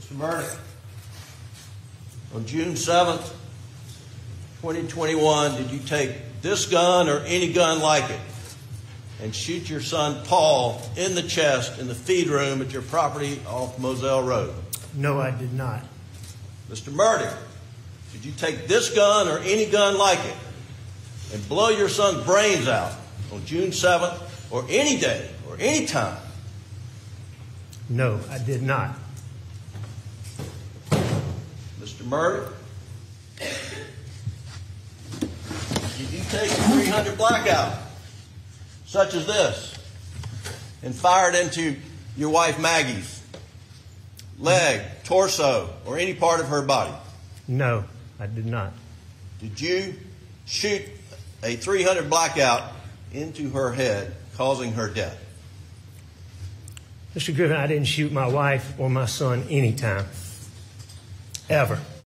Mr. Murdock, on June 7th, 2021, did you take this gun or any gun like it and shoot your son Paul in the chest in the feed room at your property off Moselle Road? No, I did not. Mr. Murdock, did you take this gun or any gun like it and blow your son's brains out on June 7th or any day or any time? No, I did not. Mr. Murdock, did you take a 300 blackout, such as this, and fire it into your wife Maggie's leg, torso, or any part of her body? No, I did not. Did you shoot a 300 blackout into her head, causing her death? Mr. Griffin, I didn't shoot my wife or my son anytime. Ever.